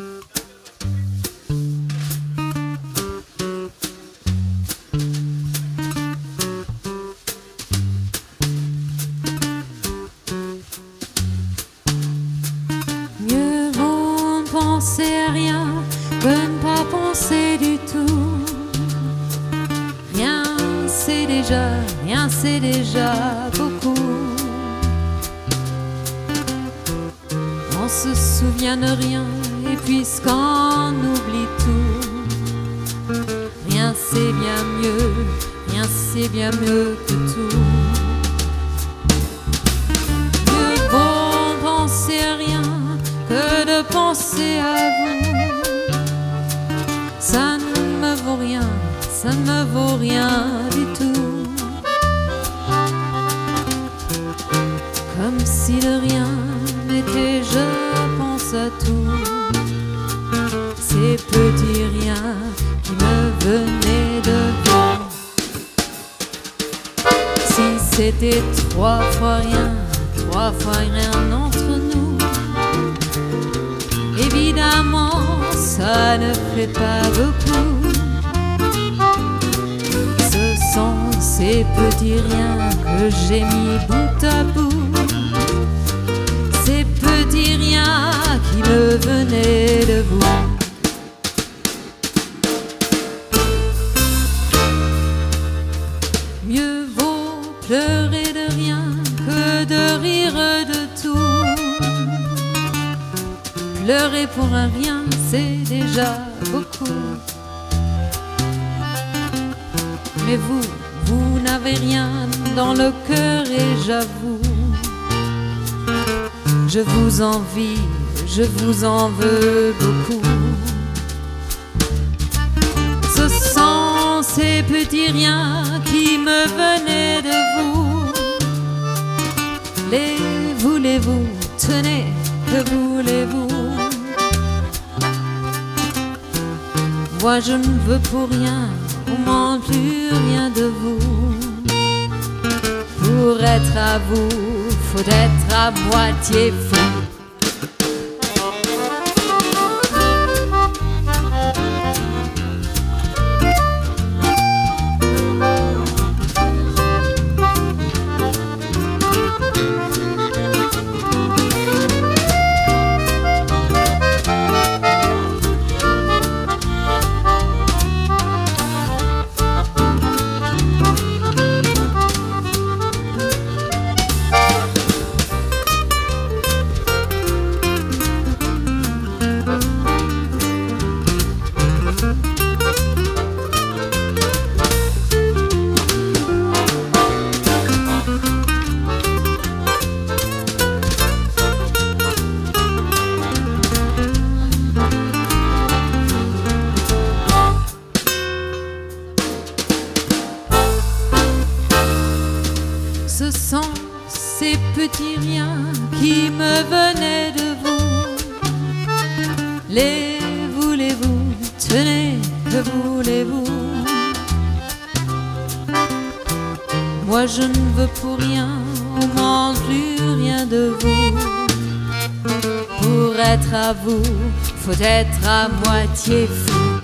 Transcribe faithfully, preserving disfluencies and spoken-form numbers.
Mieux vaut ne penser à rien que ne pas penser du tout. Rien c'est déjà, rien c'est déjà beaucoup. On se souvient de rien et puisqu'on oublie tout, rien c'est bien mieux, rien c'est bien mieux que tout. Mieux vaut penser à rien que de penser à vous. Ça ne me vaut rien, ça ne me vaut rien du tout. Comme si de rien n'était, je pense à tout. Ces petits riens qui me venaient de vous. Si c'était trois fois rien, trois fois rien entre nous, évidemment ça ne fait pas beaucoup. Ce sont ces petits riens que j'ai mis bout à bout, ces petits riens qui me venaient de vous. Mieux vaut pleurer de rien que de rire de tout. Pleurer pour un rien, c'est déjà beaucoup. Mais vous, vous n'avez rien dans le cœur et j'avoue, je vous envie, je vous en veux beaucoup. Ce sont ces petits riens qui me venaient de vous. Les voulez-vous, tenez, que voulez-vous? Moi je ne veux pour rien, au moins plus rien de vous. Pour être à vous, faut être à moitié fou. Ce sont ces petits riens qui me venaient de vous. Les voulez-vous, tenez, que voulez-vous? Moi je ne veux pour rien, au moins plus rien de vous. Pour être à vous, faut être à moitié fou.